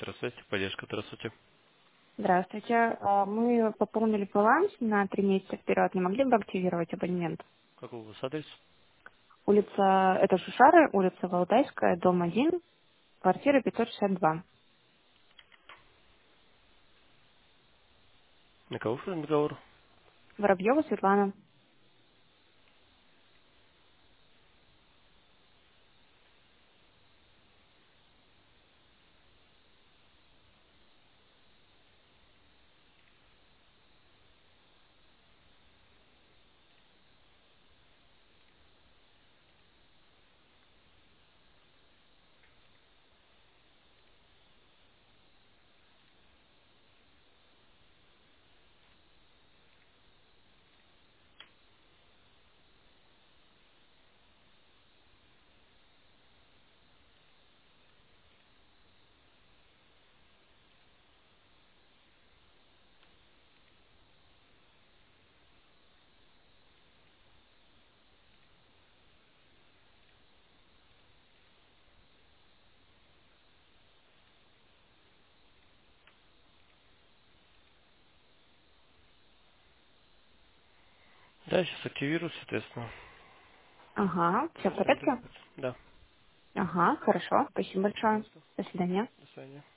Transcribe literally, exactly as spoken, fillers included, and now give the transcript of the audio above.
Здравствуйте, поддержка, здравствуйте. Здравствуйте. А, Мы пополнили баланс на три месяца вперед. Не могли бы активировать абонемент? Какой у вас адрес? Улица, это Шушары, улица Валдайская, дом один, квартира пятьсот шестьдесят два. На кого разговор? Воробьева Светлана. Да, сейчас активирую, соответственно. Ага, все в Сейчас пройдет. порядке? Да, Ага, хорошо. Спасибо большое. пожалуйста. До свидания. До свидания.